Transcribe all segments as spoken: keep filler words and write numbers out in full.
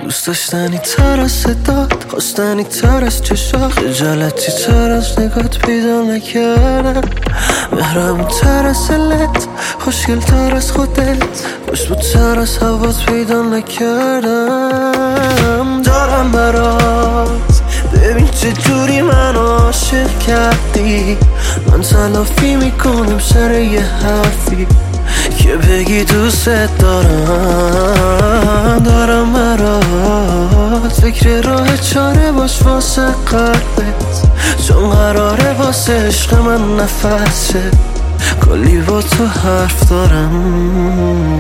دوست داشتنی تر از صدات، خواستنی تر از چشات، خجالتی تر از نگات پیدا نکردم، مهربون تر از دلت، خوشگل تر از خودت، خوشبو تر از هوات پیدا نکردم. دارم برات، ببین چه جوری من عاشق کردی، من تلافی میکنم سر یه حرفی که بگی دوست دارم. دارم برات، فکر راه چاره باش واسه قلبت، چون قراره واسه عشق من نفسه، کلی با تو حرف دارم.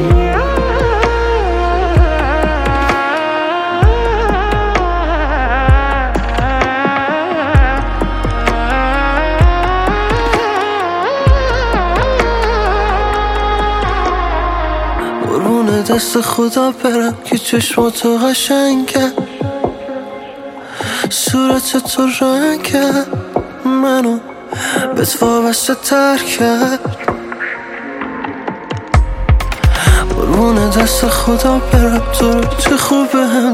قربون دست خدا برم که چشماتو قشنگ کرد، صورت تو رنگ کرد، منو بهت وابسته تر کرد. قربون دست خدا برم تو رو چه خوب بهم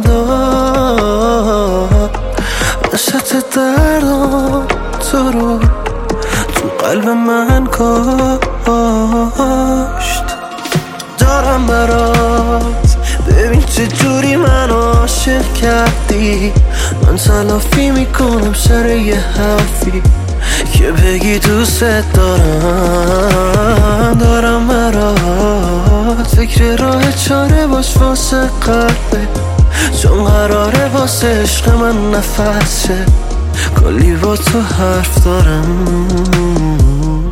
داد، وسط دردم تو رو تو قلب من کاشت. دارم برات، ببین چه جوری من عاشق کردی، من تلافی میکنم سر یه حرفی که بگی دوست دارم. دارم برات، فکر راه چاره باش واسه قلبت، چون قراره واسه عشق من نفسه، کلی با تو حرف دارم.